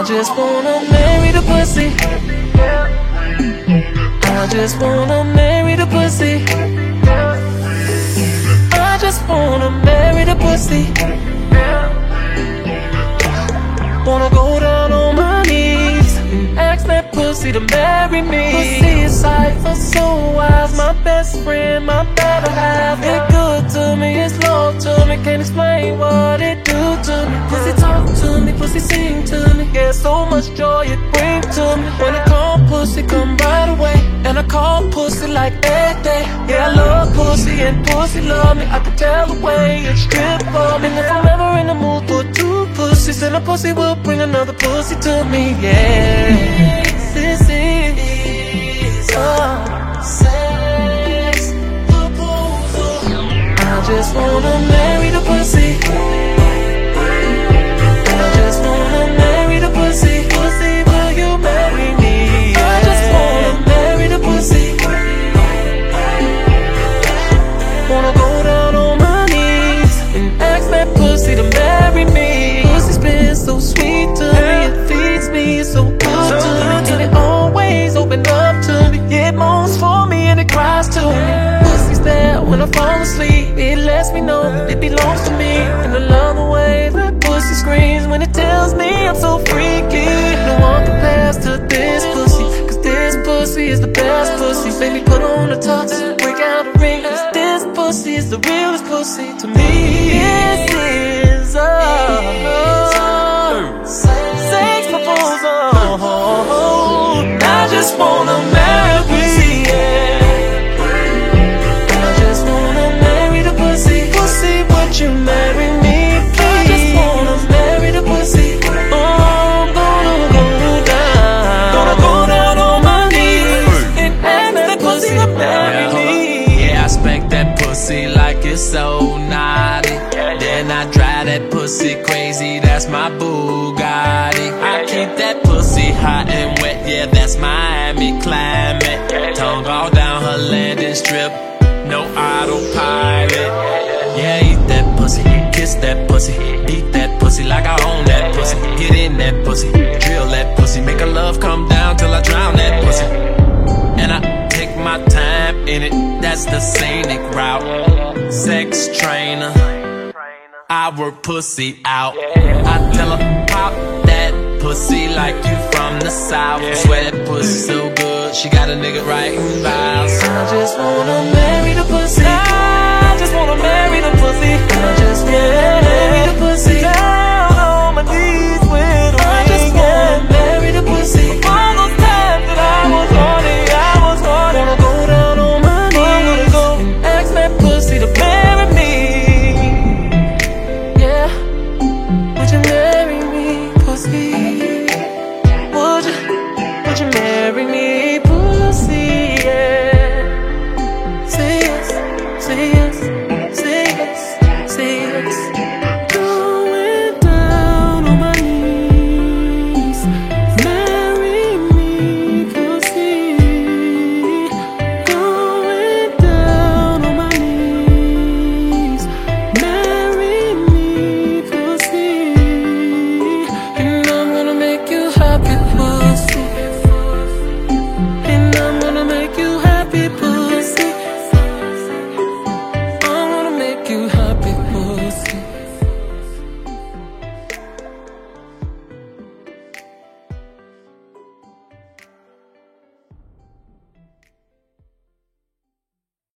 just wanna marry the pussy. I just wanna marry the pussy. I just wanna marry the pussy. Wanna go down on my knees and ask that pussy to marry me. Pussy is cipher, so wise. My best friend, my better half. It good to me, it's love to me. Can't explain what it do to me. Pussy talk to me, pussy sing to me. Yeah, so much joy it bring to me. When I call pussy, come right away. And I call pussy like every day. Yeah, I love pussy and pussy love me. I can tell the way it's strip for me. And if I'm ever in the mood for two pussies, then a pussy will bring another pussy to me. Yeah, this is a sex proposal. I just wanna marry the pussy. I just wanna marry the pussy. Pussy, will you marry me? I just wanna marry the pussy. Wanna go down on my knees and ask that pussy to marry me. Pussy's been so sweet to me, it feeds me so good to me, and it always open up to me. It moans for me and it cries to me. Pussy's there when I fall asleep. It lets me know it belongs to me, and I love the way that pussy screams when it tells me I'm so freaky. No one compares to this pussy, cause this pussy is the best pussy. Baby, put on the tux, break out the ring, cause this pussy is the realest pussy to me. This is a sex proposal. I just wanna marry the pussy, yeah. I just wanna marry the pussy. Pussy, would you marry me, please? I just wanna marry the pussy. Oh, I'm gonna go down on my knees and ask that pussy to marry me. Yeah, I spank that pussy like it's so naughty. Then I drive that pussy crazy, that's my Bugatti. I keep that pussy hot and wet, yeah, that's Miami climate. Tongue all down her landing strip, no autopilot. Yeah, eat that pussy, kiss that pussy, beat that pussy like I own that pussy. Get in that pussy, drill that pussy, make her love come down till I drown that pussy. And I take my time in it, that's the scenic route. Sex trainer, I work pussy out. I tell her pop that pussy like you from the south. Swear that pussy so good, she got a nigga writing vows. I just wanna marry the pussy. I just wanna marry the pussy. I just wanna marry the pussy. Down on my knees with a ring. I just wanna marry the pussy. All those times that I was horny. Wanna go down on my knees and ask that pussy to marry me. Yeah, would you marry me, pussy? Would you marry me, pussy? Yeah, say yes, say yes.